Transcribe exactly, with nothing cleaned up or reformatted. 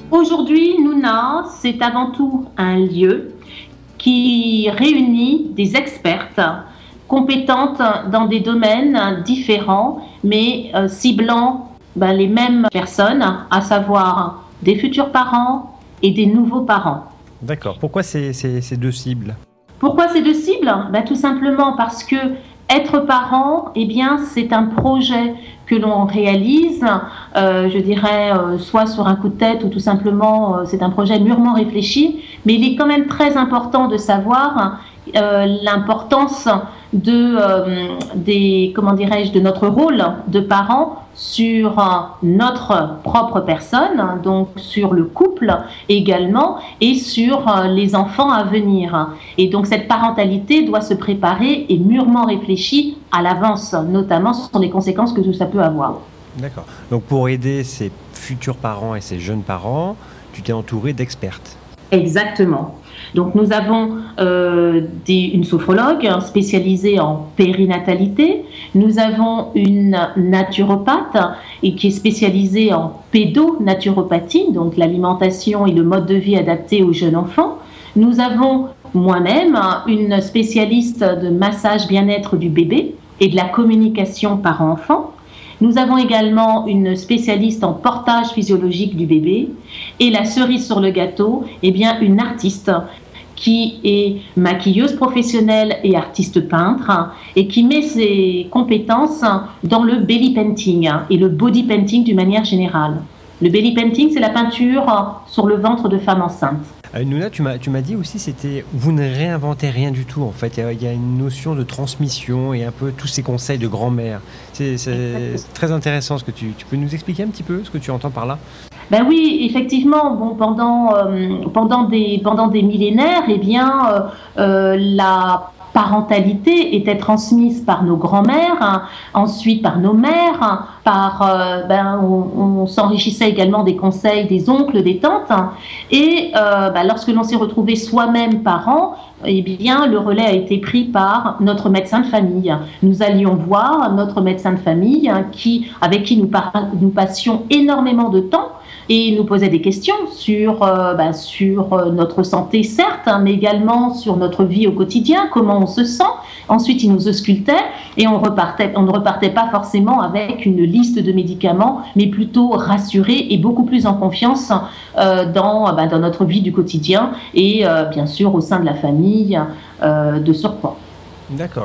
Aujourd'hui, Nouna, c'est avant tout un lieu qui réunit des expertes compétentes dans des domaines différents, mais euh, ciblant ben, les mêmes personnes, à savoir des futurs parents et des nouveaux parents. D'accord. Pourquoi ces, ces, ces deux cibles ? Pourquoi ces deux cibles ? Ben, tout simplement parce que être parent, eh bien, c'est un projet que l'on réalise, euh, je dirais, euh, soit sur un coup de tête ou tout simplement, euh, c'est un projet mûrement réfléchi, mais il est quand même très important de savoir euh, l'importance de, euh, des, comment dirais-je, de notre rôle de parent sur euh, notre propre personne, donc sur le couple également, et sur euh, les enfants à venir. Et donc cette parentalité doit se préparer et mûrement réfléchie à l'avance, notamment sur les conséquences que ça peut avoir. D'accord. Donc pour aider ces futurs parents et ces jeunes parents, tu t'es entouré d'expertes. Exactement. Donc nous avons euh, des, une sophrologue spécialisée en périnatalité, nous avons une naturopathe et qui est spécialisée en pédonaturopathie, donc l'alimentation et le mode de vie adapté aux jeunes enfants. Nous avons moi-même une spécialiste de massage bien-être du bébé et de la communication parent-enfant. Nous avons également une spécialiste en portage physiologique du bébé et la cerise sur le gâteau, eh bien une artiste qui est maquilleuse professionnelle et artiste peintre et qui met ses compétences dans le belly painting et le body painting d'une manière générale. Le belly painting, c'est la peinture sur le ventre de femmes enceintes. Euh, Nouna, tu m'as, tu m'as dit aussi, c'était, vous ne réinventez rien du tout. En fait, il y, y a une notion de transmission et un peu tous ces conseils de grand-mère. C'est, c'est très intéressant ce que tu, tu peux nous expliquer un petit peu ce que tu entends par là ? Ben oui, effectivement, bon, pendant, euh, pendant, des, pendant des millénaires, eh bien, euh, euh, la parentalité était transmise par nos grands-mères, hein, ensuite par nos mères, hein, par, euh, ben, on, on s'enrichissait également des conseils des oncles, des tantes, hein, et euh, ben, lorsque l'on s'est retrouvé soi-même parent, eh bien, le relais a été pris par notre médecin de famille. Nous allions voir notre médecin de famille, hein, qui, avec qui nous, par, nous passions énormément de temps, et il nous posait des questions sur, euh, bah, sur euh, notre santé, certes, hein, mais également sur notre vie au quotidien, comment on se sent. Ensuite, il nous auscultait et on, repartait, on ne repartait pas forcément avec une liste de médicaments, mais plutôt rassuré et beaucoup plus en confiance euh, dans, bah, dans notre vie du quotidien et euh, bien sûr au sein de la famille euh, de surcroît. D'accord.